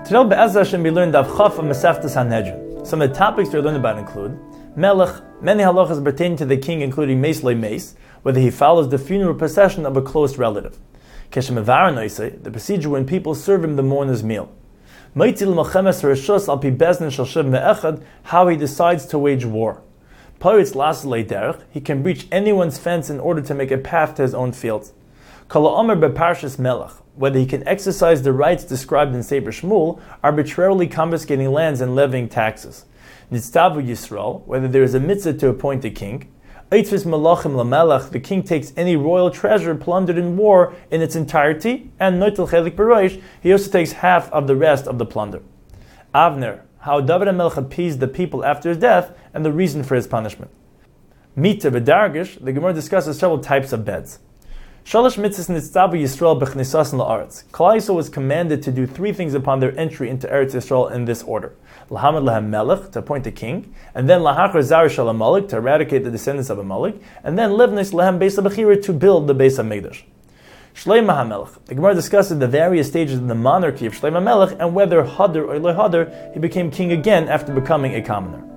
Today, Be'ezras Hashem, we learned Daf Chaf of Masechtas Sanhedrin. Some of the topics we're learning about include Melech, many halachas pertaining to the king, including Meis Le Meis, whether he follows the funeral procession of a close relative. Keshem Avar Noisei, the procedure when people serve him the mourner's meal. Meitzil Melchemes Reshus Al Pi Bezdin Shel Shiv Me'echad, how he decides to wage war. Paritz Las Le Derech, he can breach anyone's fence in order to make a path to his own fields. Kala Omer Beparshas Melech, whether he can exercise the rights described in Sefer Shmuel, arbitrarily confiscating lands and levying taxes. Nitztavu Yisrael, whether there is a mitzvah to appoint a king. Eitzvis Malachim Lamelech, the king takes any royal treasure plundered in war in its entirety, and Noitel Chelik Beroish, he also takes half of the rest of the plunder. Avner, how David HaMelech appeased the people after his death, and the reason for his punishment. Mita B'Dargish, the Gemara discusses several types of beds. Shalosh mitzvahs nitztavu Yisrael b'chnisasan la'aretz. Klal Yisrael was commanded to do three things upon their entry into Eretz Yisrael in this order: Lahamad lahem melech, to appoint a king, and then lahachar zar shel Amalek, to eradicate the descendants of Amalek, and then livnis lahem beis habechira, to build the Beis HaMikdash. Shleima HaMelech. The Gemara discusses the various stages of the monarchy of Shleima HaMelech and whether hadar or lo hadar he became king again after becoming a commoner.